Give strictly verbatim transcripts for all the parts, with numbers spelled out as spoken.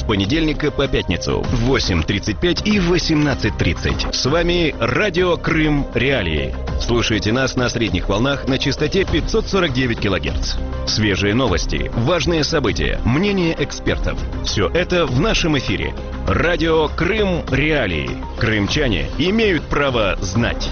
понедельника по пятницу в восемь тридцать пять и восемнадцать тридцать. С вами Радио Крым Реалии. Слушайте нас на средних волнах на частоте пятьсот сорок девять килогерц. Свежие новости, важные события, мнения экспертов. Все это в нашем эфире. Радио Крым Реалии. Крымчане имеют право знать.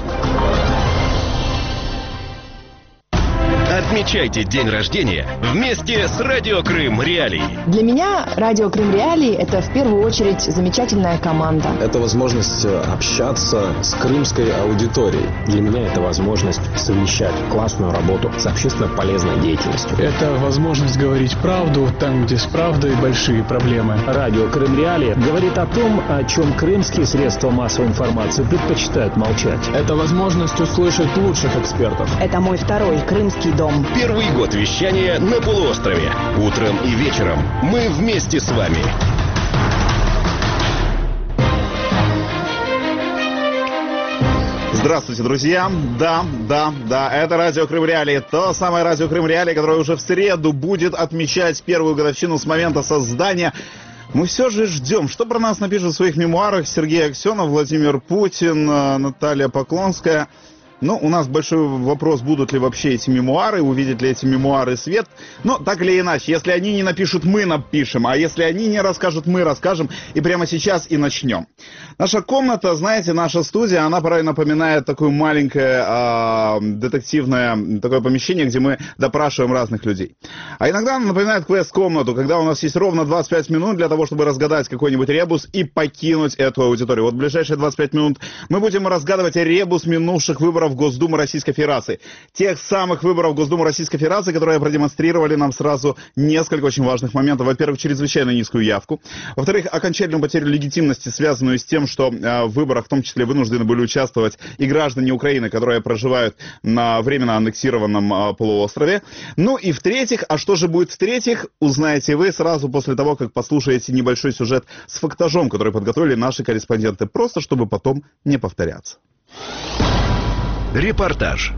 Отмечайте день рождения вместе с Радио Крым Реалии. Для меня Радио Крым Реалии – это в первую очередь замечательная команда. Это возможность общаться с крымской аудиторией. Для меня это возможность совмещать классную работу с общественно полезной деятельностью. Это возможность говорить правду там, где с правдой большие проблемы. Радио Крым Реалии говорит о том, о чем крымские средства массовой информации предпочитают молчать. Это возможность услышать лучших экспертов. Это мой второй крымский дом. Первый год вещания на полуострове. Утром и вечером мы вместе с вами. Здравствуйте, друзья. Да, да, да, это Радио Крым Реалии. То самое Радио Крым Реалии, которое уже в среду будет отмечать первую годовщину с момента создания. Мы все же ждем, что про нас напишут в своих мемуарах Сергей Аксенов, Владимир Путин, Наталья Поклонская. Ну, у нас большой вопрос, будут ли вообще эти мемуары, увидят ли эти мемуары свет. Но так или иначе, если они не напишут, мы напишем, а если они не расскажут, мы расскажем. И прямо сейчас и начнем. Наша комната, знаете, наша студия, она порой напоминает такое маленькое э, детективное такое помещение, где мы допрашиваем разных людей. А иногда она напоминает квест-комнату, когда у нас есть ровно двадцать пять минут для того, чтобы разгадать какой-нибудь ребус и покинуть эту аудиторию. Вот в ближайшие двадцать пять минут мы будем разгадывать ребус минувших выборов в Госдуму Российской Федерации. Тех самых выборов в Госдуму Российской Федерации, которые продемонстрировали нам сразу несколько очень важных моментов. Во-первых, чрезвычайно низкую явку. Во-вторых, окончательную потерю легитимности, связанную с тем, что э, в выборах в том числе вынуждены были участвовать и граждане Украины, которые проживают на временно аннексированном э, полуострове. Ну и в-третьих, а что же будет в-третьих, узнаете вы сразу после того, как послушаете небольшой сюжет с фактажом, который подготовили наши корреспонденты, просто чтобы потом не повторяться. Репортаж.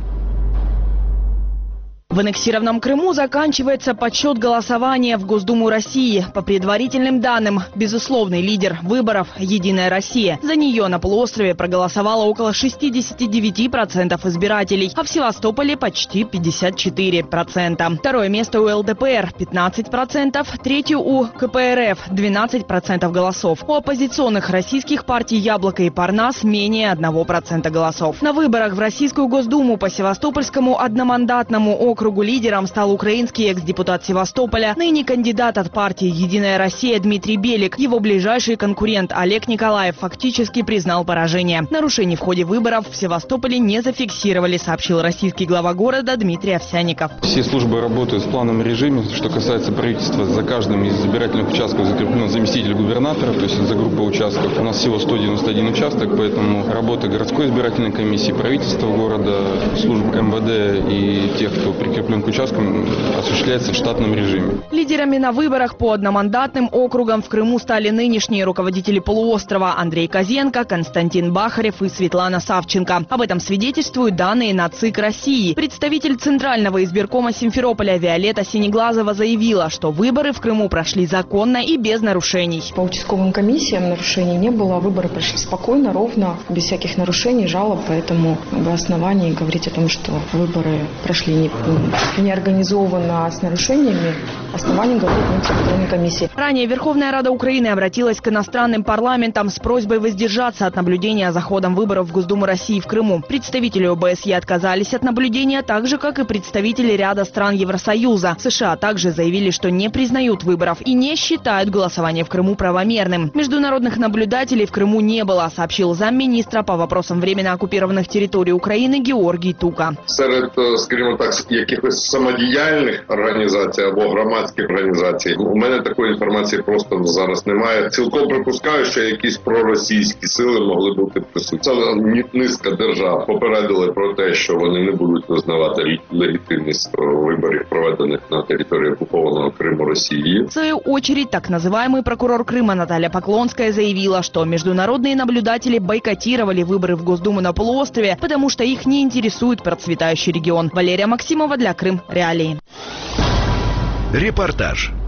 В аннексированном Крыму заканчивается подсчет голосования в Госдуму России. По предварительным данным, безусловный лидер выборов – «Единая Россия». За нее на полуострове проголосовало около шестьдесят девять процентов избирателей, а в Севастополе почти пятьдесят четыре процента. Второе место у эл дэ пэ эр – пятнадцать процентов, третье у ка пэ эр эф – двенадцать процентов голосов. У оппозиционных российских партий «Яблоко» и «Парнас» менее одного процента голосов. На выборах в Российскую Госдуму по Севастопольскому одномандатному округу Округу лидером стал украинский экс-депутат Севастополя, ныне кандидат от партии «Единая Россия» Дмитрий Белик. Его ближайший конкурент Олег Николаев фактически признал поражение. Нарушений в ходе выборов в Севастополе не зафиксировали, сообщил российский глава города Дмитрий Овсянников. Все службы работают в плановом режиме. Что касается правительства, за каждым из избирательных участков закреплен заместитель губернатора, то есть за группой участков. У нас всего сто девяносто один участок, поэтому работа городской избирательной комиссии, правительства города, служб эм вэ дэ и тех, кто прикреплен к участкам, осуществляется в штатном режиме. Лидерами на выборах по одномандатным округам в Крыму стали нынешние руководители полуострова Андрей Козенко, Константин Бахарев и Светлана Савченко. Об этом свидетельствуют данные на ЦИК России. Представитель Центрального избиркома Симферополя Виолетта Синеглазова заявила, что выборы в Крыму прошли законно и без нарушений. По участковым комиссиям нарушений не было, выборы прошли спокойно, ровно, без всяких нарушений, жалоб, поэтому об основании говорить о том, что выборы прошли не не организовано, а с нарушениями, оснований говорит Центральной комиссии. Ранее Верховная Рада Украины обратилась к иностранным парламентам с просьбой воздержаться от наблюдения за ходом выборов в Госдуму России в Крыму. Представители о бэ эс е отказались от наблюдения, так же, как и представители ряда стран Евросоюза. США также заявили, что не признают выборов и не считают голосование в Крыму правомерным. Международных наблюдателей в Крыму не было, сообщил замминистра по вопросам временно оккупированных территорий Украины Георгий Тука. Серед, скажімо так, якихось самодіяльних організацій або громадських організацій, у мене такої інформації просто зараз немає. Цілком припускаю, що якісь проросійські сили могли бути присутні. Це низка держав попередили про те, що вони не будуть визнавати легітимність виборів, проведених на території оккупованного Крыму России. В свою очередь, так называемый прокурор Крыма Наталья Поклонская заявила, что международные наблюдатели бойкотировали выборы в Госдуму на полуострове, потому что их не интересует процветающий регион. Валерия Максимова для Крым Реалии. Репортаж.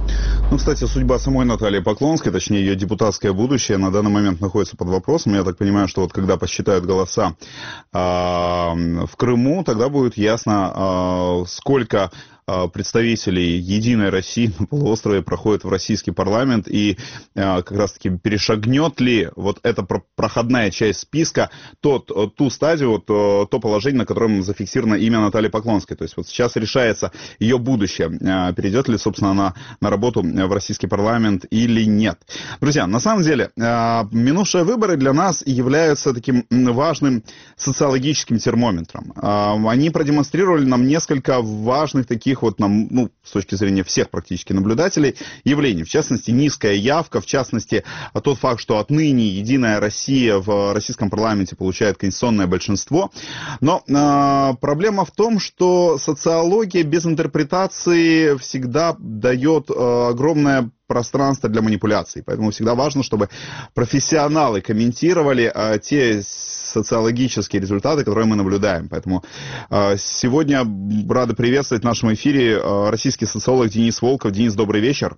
Ну, кстати, судьба самой Натальи Поклонской, точнее, ее депутатское будущее на данный момент находится под вопросом. Я так понимаю, что вот когда посчитают голоса э, в Крыму, тогда будет ясно, э, сколько представителей «Единой России» на полуострове проходят в российский парламент, и э, как раз-таки перешагнет ли вот эта проходная часть списка тот, ту стадию, вот, то положение, на котором зафиксировано имя Натальи Поклонской. То есть вот сейчас решается ее будущее, э, перейдет ли, собственно, она на работу в российский парламент или нет. Друзья, на самом деле, э, минувшие выборы для нас являются таким важным социологическим термометром. Э, они продемонстрировали нам несколько важных таких вот нам, ну, с точки зрения всех практически наблюдателей, явлений. В частности, низкая явка, в частности, тот факт, что отныне Единая Россия в российском парламенте получает конституционное большинство. Но э, проблема в том, что социология без интерпретации всегда дает э, огромное пространство для манипуляций. Поэтому всегда важно, чтобы профессионалы комментировали э, те социологические результаты, которые мы наблюдаем. Поэтому э, сегодня рады приветствовать в нашем эфире э, российский социолог Денис Волков. Денис, добрый вечер.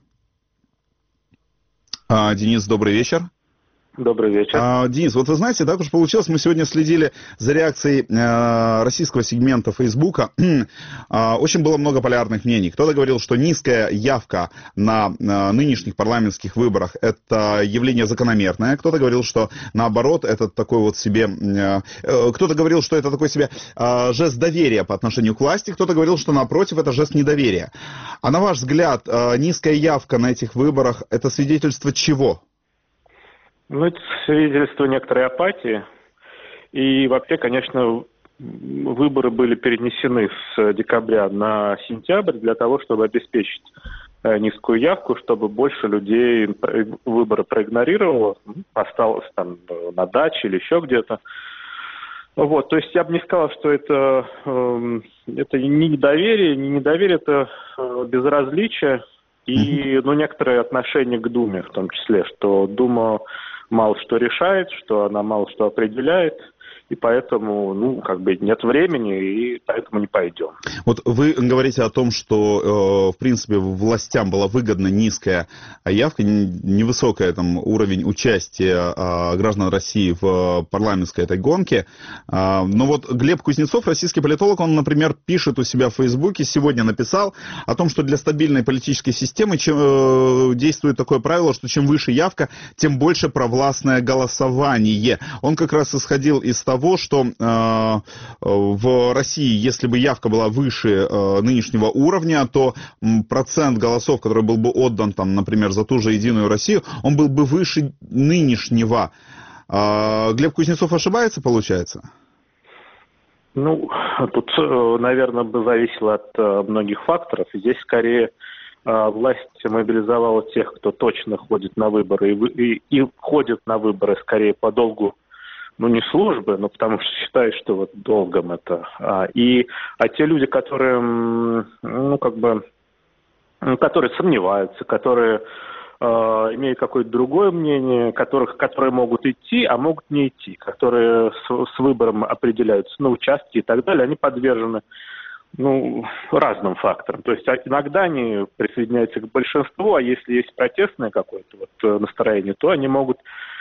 Э, Денис, добрый вечер. Добрый вечер. А, Денис, вот вы знаете, так уж получилось, мы сегодня следили за реакцией э, российского сегмента Фейсбука. а, очень было много полярных мнений. Кто-то говорил, что низкая явка на э, нынешних парламентских выборах – это явление закономерное. Кто-то говорил, что наоборот, это такой вот себе… Э, э, кто-то говорил, что это такой себе э, жест доверия по отношению к власти. Кто-то говорил, что напротив, это жест недоверия. А на ваш взгляд, э, низкая явка на этих выборах – это свидетельство чего? Ну, это свидетельство некоторой апатии. И вообще, конечно, выборы были перенесены с декабря на сентябрь для того, чтобы обеспечить низкую явку, чтобы больше людей выборы проигнорировало, осталось там на даче или еще где-то. Вот, то есть я бы не сказал, что это, э, это не недоверие, не недоверие, это э, безразличие и, ну, некоторое отношение к Думе в том числе, что Дума мало что решает, что она мало что определяет, и поэтому, ну, как бы нет времени, и поэтому не пойдем. Вот вы говорите о том, что, э, в принципе, властям была выгодна низкая явка, невысокий там уровень участия э, граждан России в парламентской этой гонке. Э, но вот Глеб Кузнецов, российский политолог, он, например, пишет у себя в Фейсбуке, сегодня написал о том, что для стабильной политической системы чем, э, действует такое правило, что чем выше явка, тем больше провластное голосование. Он как раз исходил из того, что э, в России, если бы явка была выше э, нынешнего уровня, то м, процент голосов, который был бы отдан, там, например, за ту же Единую Россию, он был бы выше нынешнего. Э, Глеб Кузнецов ошибается, получается? Ну, тут, наверное, бы зависело от э, многих факторов. Здесь скорее э, власть мобилизовала тех, кто точно ходит на выборы, и, и, и ходит на выборы скорее по долгу, ну, не службы, но потому что считают, что вот долгом это. А, и, а те люди, которые, ну, как бы, которые сомневаются, которые э, имеют какое-то другое мнение, которых, которые могут идти, а могут не идти, которые с, с выбором определяются на участке и так далее, они подвержены, ну, разным факторам. То есть иногда они присоединяются к большинству, а если есть протестное какое-то вот настроение, то они могут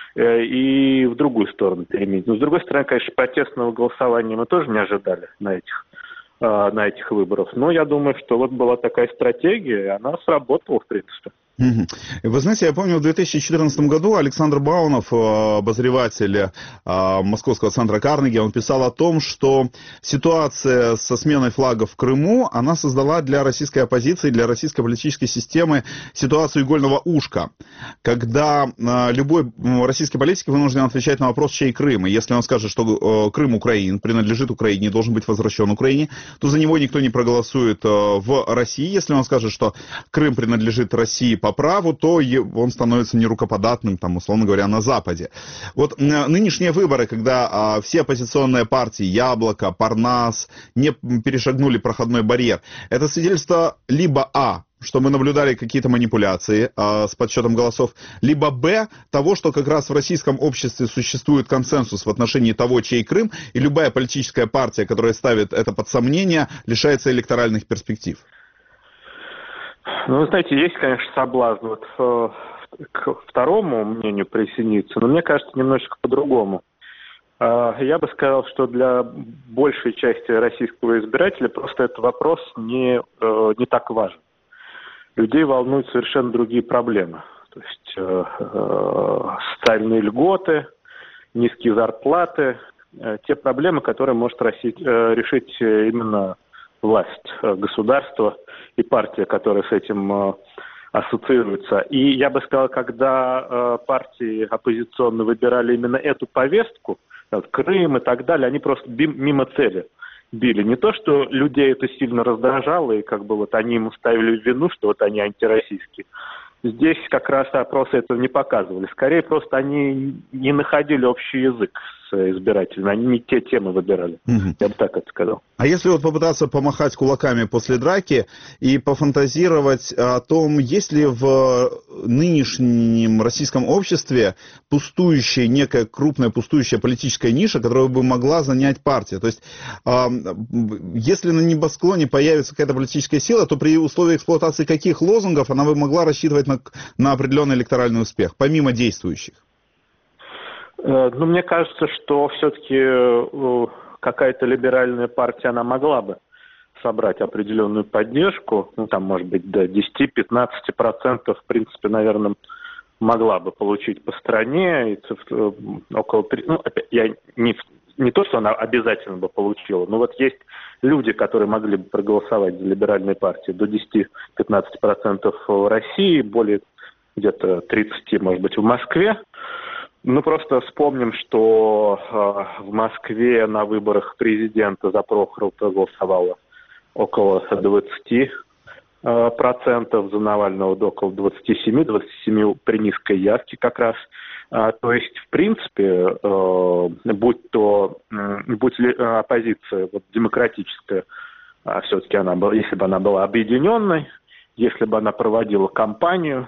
и в другую сторону переменить. Но, с другой стороны, конечно, протестного голосования мы тоже не ожидали на этих, на этих выборах. Но я думаю, что вот была такая стратегия, и она сработала, в принципе. Вы знаете, я помню, в две тысячи четырнадцатом году Александр Баунов, обозреватель Московского центра Карнеги, он писал о том, что ситуация со сменой флагов в Крыму, она создала для российской оппозиции, для российской политической системы ситуацию игольного ушка, когда любой российский политик вынужден отвечать на вопрос, чей Крым. И если он скажет, что Крым Украин, принадлежит Украине, должен быть возвращен Украине, то за него никто не проголосует в России. Если он скажет, что Крым принадлежит России по праву, то он становится нерукоподатным, там, условно говоря, на Западе. Вот нынешние выборы, когда а, все оппозиционные партии, Яблоко, Парнас, не перешагнули проходной барьер, это свидетельство либо А, что мы наблюдали какие-то манипуляции а, с подсчетом голосов, либо Б, того, что как раз в российском обществе существует консенсус в отношении того, чей Крым, и любая политическая партия, которая ставит это под сомнение, лишается электоральных перспектив. Ну, вы знаете, есть, конечно, соблазн вот, э, к второму мнению присоединиться, но мне кажется, немножечко по-другому. Э, я бы сказал, что для большей части российского избирателя просто этот вопрос не, э, не так важен. Людей волнуют совершенно другие проблемы. То есть э, э, социальные льготы, низкие зарплаты, э, те проблемы, которые может росить, э, решить именно власть, э, государство и партия, которая с этим э, ассоциируется. И я бы сказал, когда э, партии оппозиционные выбирали именно эту повестку, вот, Крым и так далее, они просто мимо цели били. Не то, что людей это сильно раздражало, и как бы вот они ему ставили в вину, что вот они антироссийские. Здесь как раз опросы этого не показывали. Скорее, просто они не находили общий язык с избирателями. Они не те темы выбирали. Угу. Я бы так это сказал. А если вот попытаться помахать кулаками после драки и пофантазировать о том, есть ли в нынешнем российском обществе пустующая, некая крупная пустующая политическая ниша, которую бы могла занять партия? То есть, э, если на небосклоне появится какая-то политическая сила, то при условии эксплуатации каких лозунгов она бы могла рассчитывать на, на определенный электоральный успех, помимо действующих? Ну, мне кажется, что все-таки какая-то либеральная партия, она могла бы собрать определенную поддержку, ну, там, может быть, до десять-пятнадцать процентов, в принципе, наверное, могла бы получить по стране, и около, ну, опять, я не, не то, что она обязательно бы получила, но вот есть люди, которые могли бы проголосовать за либеральные партии до десять-пятнадцать процентов в России, более где-то тридцать, может быть, в Москве. Ну, просто вспомним, что э, в Москве на выборах президента за Прохорова проголосовало около двадцати э, процентов, за Навального около двадцати семи, двадцати семи при низкой явке как раз. А, то есть, в принципе, э, будь то, э, будь ли э, оппозиция вот, демократическая, а все-таки она была, если бы она была объединенной, если бы она проводила кампанию,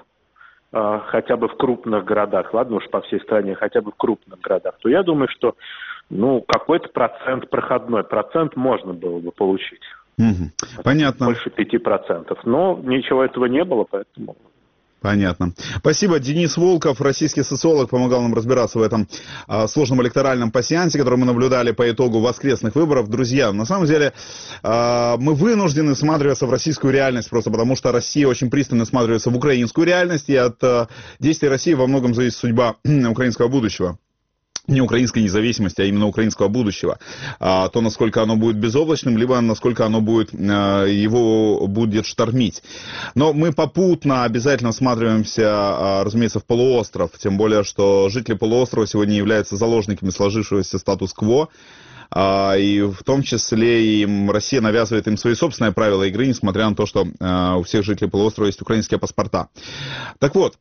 хотя бы в крупных городах, ладно уж по всей стране, хотя бы в крупных городах, то я думаю, что ну, какой-то процент, проходной процент можно было бы получить. Угу. Понятно. Больше пяти процентов. Но ничего этого не было, поэтому... Понятно. Спасибо. Денис Волков, российский социолог, помогал нам разбираться в этом а, сложном электоральном пассиансе, который мы наблюдали по итогу воскресных выборов. Друзья, на самом деле а, мы вынуждены всматриваться в российскую реальность, просто потому что Россия очень пристально всматривается в украинскую реальность, и от а, действий России во многом зависит судьба украинского будущего. Не украинской независимости, а именно украинского будущего. А, то, насколько оно будет безоблачным, либо насколько оно будет, а, его будет штормить. Но мы попутно обязательно всматриваемся, а, разумеется, в полуостров. Тем более, что жители полуострова сегодня являются заложниками сложившегося статус-кво. И в том числе и Россия навязывает им свои собственные правила игры, несмотря на то, что у всех жителей полуострова есть украинские паспорта. Так вот,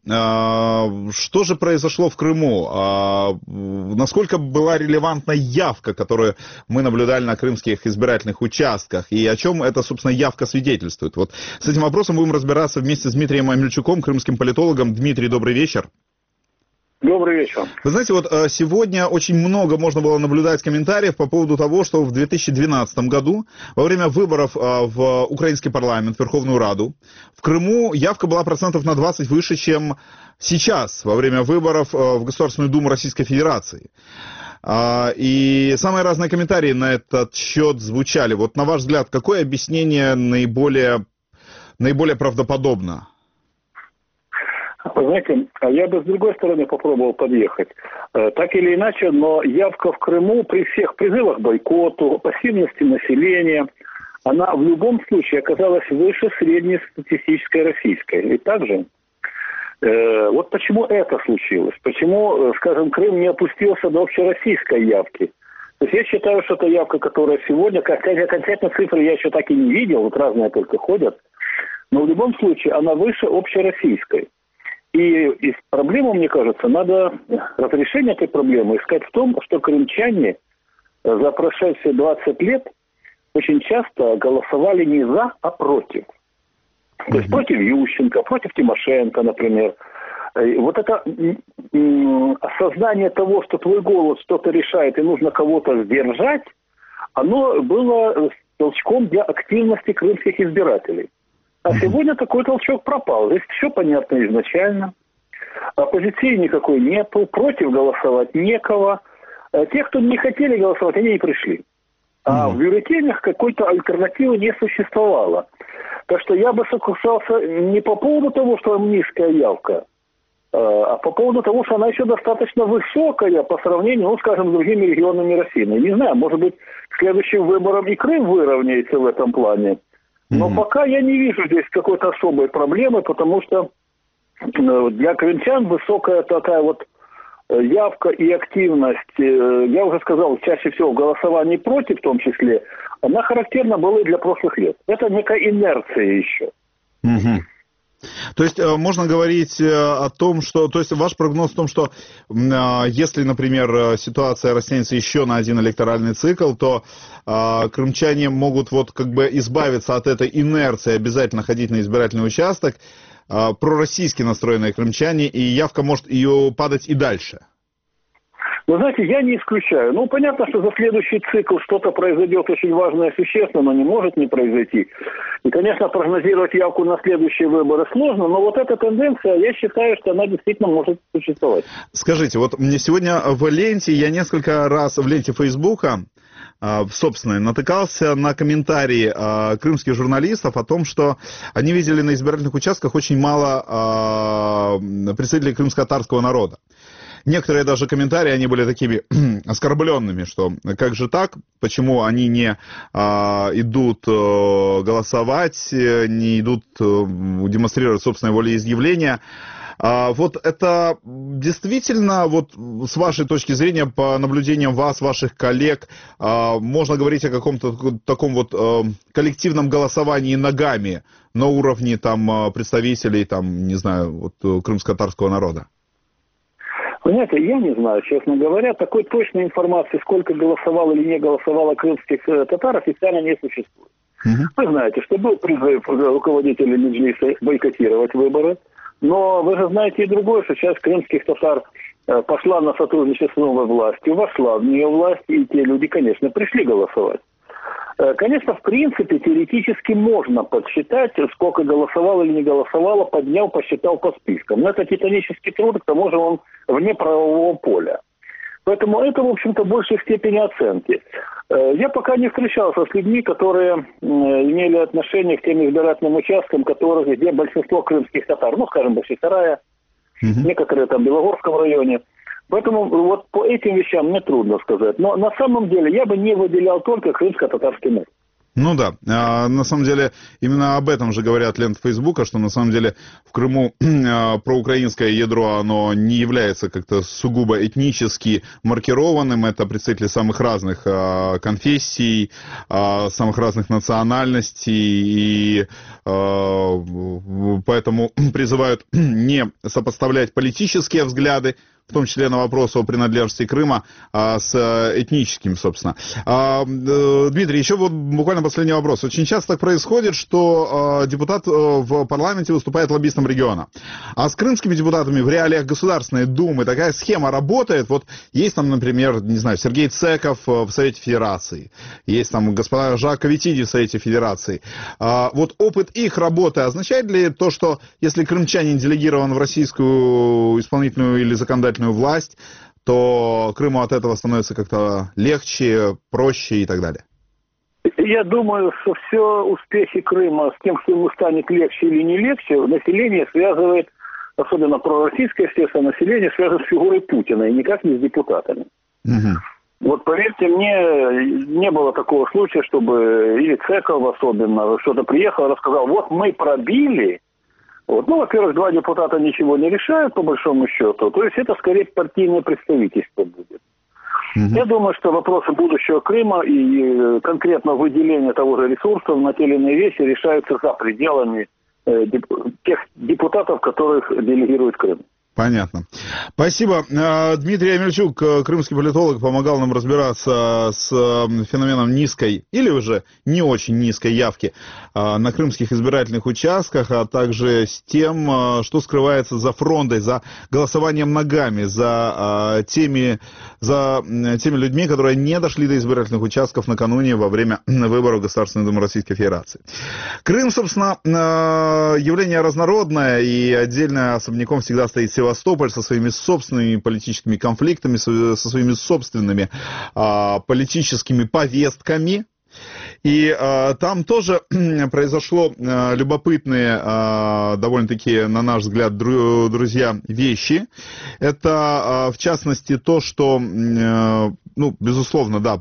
что же произошло в Крыму? Насколько была релевантна явка, которую мы наблюдали на крымских избирательных участках? И о чем эта, собственно, явка свидетельствует? Вот с этим вопросом будем разбираться вместе с Дмитрием Амельчуком, крымским политологом. Дмитрий, добрый вечер. Добрый вечер. Вы знаете, вот сегодня очень много можно было наблюдать комментариев по поводу того, что в две тысячи двенадцатом году, во время выборов в украинский парламент, в Верховную Раду, в Крыму явка была процентов на двадцать выше, чем сейчас, во время выборов в Государственную Думу Российской Федерации. И самые разные комментарии на этот счет звучали. Вот на ваш взгляд, какое объяснение наиболее, наиболее правдоподобно? Вы знаете, я бы с другой стороны попробовал подъехать. Так или иначе, но явка в Крыму при всех призывах к бойкоту, пассивности населения, она в любом случае оказалась выше средней статистической российской. И также, э, вот почему это случилось? Почему, скажем, Крым не опустился до общероссийской явки? То есть я считаю, что эта явка, которая сегодня, как окончательно цифры я еще так и не видел, вот разные только ходят, но в любом случае она выше общероссийской. И, и проблему, мне кажется, надо разрешение этой проблемы искать в том, что крымчане за прошедшие двадцать лет очень часто голосовали не за, а против. То есть против Ющенко, против Тимошенко, например. И вот это осознание того, что твой голос что-то решает и нужно кого-то сдержать, оно было толчком для активности крымских избирателей. А сегодня такой толчок пропал. Здесь все понятно изначально. Оппозиции никакой нету, против голосовать некого. Те, кто не хотели голосовать, они не пришли. А в бюллетенях какой-то альтернативы не существовало. Так что я бы сокрушался не по поводу того, что низкая явка, а по поводу того, что она еще достаточно высокая по сравнению, ну, скажем, с другими регионами России. Ну, не знаю, может быть, к следующим выборам и Крым выровняется в этом плане. Но mm-hmm. пока я не вижу здесь какой-то особой проблемы, потому что для крымчан высокая такая вот явка и активность, я уже сказал, чаще всего в голосовании против в том числе, она характерна была и для прошлых лет. Это некая инерция еще. Угу. То есть можно говорить о том, что... То есть ваш прогноз в том, что если, например, ситуация растянется еще на один электоральный цикл, то крымчане могут вот как бы избавиться от этой инерции, обязательно ходить на избирательный участок, пророссийски настроенные крымчане, и явка может ее падать и дальше. Вы знаете, я не исключаю. Ну, понятно, что за следующий цикл что-то произойдет очень важное и существенное, но не может не произойти. И, конечно, прогнозировать явку на следующие выборы сложно, но вот эта тенденция, я считаю, что она действительно может существовать. Скажите, вот мне сегодня в ленте, я несколько раз в ленте Фейсбука, собственно, натыкался на комментарии э, крымских журналистов о том, что они видели на избирательных участках очень мало э, представителей крымско-татарского народа. Некоторые даже комментарии, они были такими оскорбленными, что как же так, почему они не э, идут э, голосовать, не идут э, демонстрировать собственное волеизъявление. А, вот это действительно, вот с вашей точки зрения, по наблюдениям вас, ваших коллег, а, можно говорить о каком-то таком вот а, коллективном голосовании ногами на уровне там представителей, там, не знаю, вот, крымско-татарского народа? Понимаете, я не знаю, честно говоря, такой точной информации, сколько голосовало или не голосовало крымских татар, официально не существует. Uh-huh. Вы знаете, что был призыв руководителей Меджлиса бойкотировать выборы, но вы же знаете и другое, что сейчас крымских татар пошла на сотрудничество с новой властью, вошла в нее власть, и те люди, конечно, пришли голосовать. Конечно, в принципе, теоретически можно подсчитать, сколько голосовало или не голосовало, поднял, посчитал по спискам. Но это титанический труд, к тому же он вне правового поля. Поэтому это, в общем-то, в большей степени оценки. Я пока не встречался с людьми, которые имели отношение к тем избирательным участкам, которых, где большинство крымских татар, ну, скажем, Бахчисарая, mm-hmm. некоторые там в Белогорском районе. Поэтому вот по этим вещам мне трудно сказать. Но на самом деле я бы не выделял только крымско-татарский народ. Ну да, а, на самом деле именно об этом же говорят ленты Фейсбука, что на самом деле в Крыму а, проукраинское ядро, оно не является как-то сугубо этнически маркированным, это представители самых разных а, конфессий, а, самых разных национальностей, и а, поэтому призывают не сопоставлять политические взгляды, в том числе на вопрос о принадлежности Крыма, а, с этническим, собственно. А, Дмитрий, еще вот буквально последний вопрос. Очень часто так происходит, что а, депутат в парламенте выступает лоббистом региона. А с крымскими депутатами в реалиях Государственной Думы такая схема работает. Вот есть там, например, не знаю, Сергей Цеков в Совете Федерации, есть там господа Жак Каветиди в Совете Федерации. А, вот опыт их работы означает ли то, что если крымчанин делегирован в российскую исполнительную или законодательную власть, то Крыму от этого становится как-то легче, проще и так далее? Я думаю, что все успехи Крыма с тем, что ему станет легче или не легче, население связывает, особенно пророссийское, естественно, население связывает с фигурой Путина, и никак не с депутатами. Угу. Вот поверьте мне, не было такого случая, чтобы или Цеков особенно что-то приехал и рассказал, вот мы пробили. Вот. Ну, во-первых, два депутата ничего не решают, по большому счету. То есть это скорее партийное представительство будет. Mm-hmm. Я думаю, что вопросы будущего Крыма и конкретно выделения того же ресурса на те или иные вещи решаются за пределами э, деп- тех депутатов, которых делегирует Крым. Понятно. Спасибо. Дмитрий Амельчук, крымский политолог, помогал нам разбираться с феноменом низкой или уже не очень низкой явки на крымских избирательных участках, а также с тем, что скрывается за фронтой, за голосованием ногами, за теми, за теми людьми, которые не дошли до избирательных участков накануне во время выборов Государственной Думы Российской Федерации. Крым, собственно, явление разнородное, и отдельно особняком всегда стоит Севастополь со своими собственными политическими конфликтами, со своими собственными а, политическими повестками. И а, там тоже произошло а, любопытные, а, довольно-таки, на наш взгляд, дру, друзья, вещи. Это, а, в частности, то, что, а, ну, безусловно, да,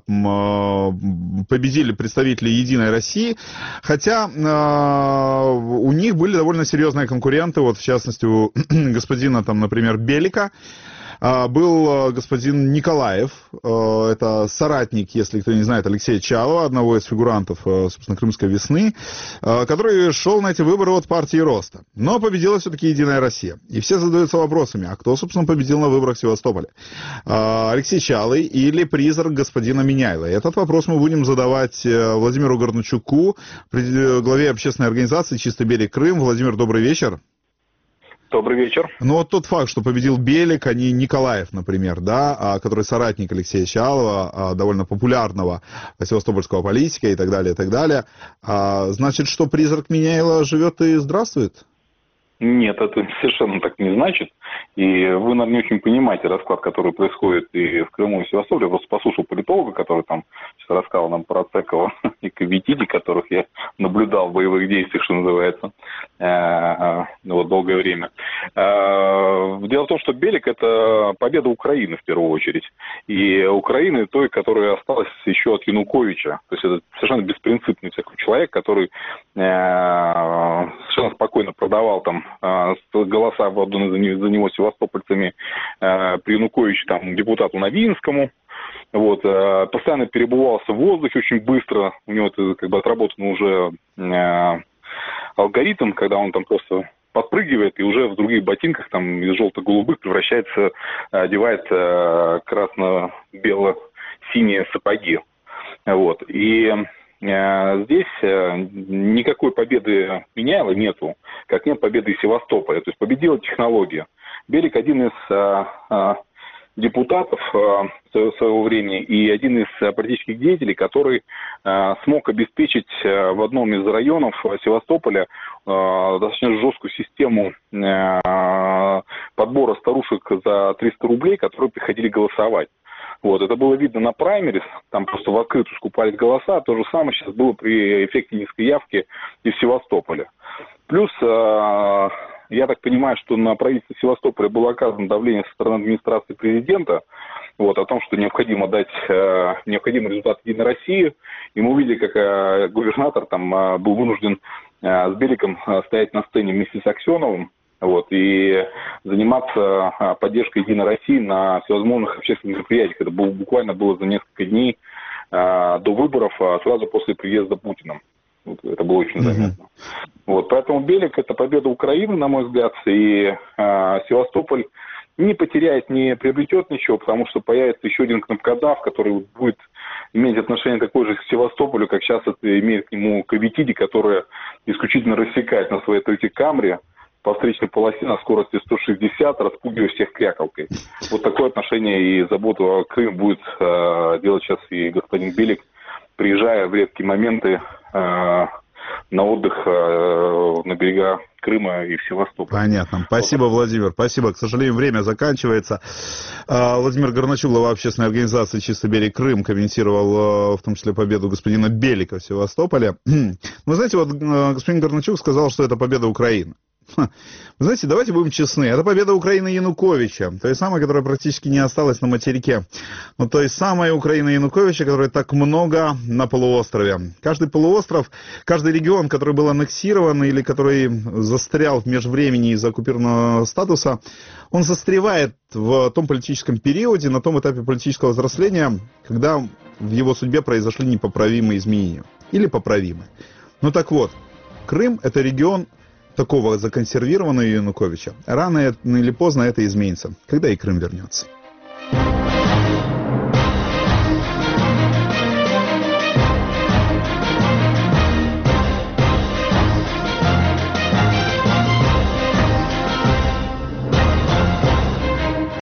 победили представители «Единой России», хотя а, у них были довольно серьезные конкуренты, вот, в частности, у господина, там, например, Белика. Был господин Николаев, это соратник, если кто не знает, Алексея Чалова, одного из фигурантов, собственно, Крымской весны, который шел на эти выборы от партии Роста. Но победила все-таки «Единая Россия». И все задаются вопросами, а кто, собственно, победил на выборах в Севастополе? Алексей Чалый или призрак господина Меняйла? Этот вопрос мы будем задавать Владимиру Горначуку, главе общественной организации «Чистый берег Крым». Владимир, добрый вечер. Добрый вечер. Ну вот тот факт, что победил Белик, а не Николаев, например, да, который соратник Алексея Чалова, довольно популярного севастопольского политика и так далее, и так далее, значит, что призрак Меняйла живет и здравствует? Нет, это совершенно так не значит. И вы, наверное, не очень понимаете расклад, который происходит и в Крыму, и в Севастополе. Я просто послушал политолога, который там сейчас рассказал нам про Цекова и Кавитиди, которых я наблюдал в боевых действиях, что называется, вот долгое время. Дело в том, что Белик – это победа Украины в первую очередь. И Украины той, которая осталась еще от Януковича. То есть это совершенно беспринципный такой человек, который совершенно спокойно продавал там голоса в отданные за него севастопольцами э, при Януковиче там, депутату Новинскому. Вот, э, постоянно перебывался в воздухе очень быстро. У него это как бы отработан уже э, алгоритм, когда он там просто подпрыгивает и уже в других ботинках там, из желто-голубых превращается, одевает э, красно-бело-синие сапоги. Вот. И здесь никакой победы Меняйла нету, как нет победы и Севастополя. То есть победила технология. Белик один из а, а, депутатов а, своего времени и один из а, политических деятелей, который а, смог обеспечить а, в одном из районов Севастополя а, достаточно жесткую систему а, подбора старушек за триста рублей, которые приходили голосовать. Вот, это было видно на праймерис, там просто в открытую скупались голоса, то же самое сейчас было при эффекте низкой явки и в Севастополе. Плюс, э, я так понимаю, что на правительство Севастополя было оказано давление со стороны администрации президента, вот, о том, что необходимо дать э, необходимый результат «Единой России», и мы увидели, как э, губернатор там э, был вынужден э, с Беликом э, стоять на сцене вместе с Аксеновым, вот, и заниматься поддержкой «Единой России» на всевозможных общественных мероприятиях. Это было, буквально было за несколько дней а, до выборов, а сразу после приезда Путина. Вот, это было очень заметно. Mm-hmm. Вот, поэтому Белик – это победа Украины, на мой взгляд, и а, Севастополь не потеряет, не приобретет ничего, потому что появится еще один кнопкодав, который будет иметь отношение такое же к Севастополю, как сейчас это имеет к нему Кавитиди, которая исключительно рассекает на своей Toyota Camry по встречной полосе на скорости сто шестьдесят, распугивая всех крякалкой. Вот такое отношение и заботу о Крыме будет э, делать сейчас и господин Белик, приезжая в редкие моменты э, на отдых э, на берега Крыма и в Севастополе. Понятно. Спасибо, Владимир. Спасибо. К сожалению, время заканчивается. Владимир Горначук, глава общественной организации «Чистый берег Крым», комментировал в том числе победу господина Белика в Севастополе. Вы знаете, вот господин Горначук сказал, что это победа Украины. Вы знаете, давайте будем честны. Это победа Украины Януковича, той самой, которая практически не осталась на материке. Но той самой Украины Януковича, которой так много на полуострове. Каждый полуостров, каждый регион, который был аннексирован или который застрял в межвремени из-за оккупированного статуса, он застревает в том политическом периоде, на том этапе политического взросления, когда в его судьбе произошли непоправимые изменения. Или поправимые. Ну так вот, Крым – это регион, такого законсервированного Януковича, рано или поздно это изменится, когда и Крым вернется.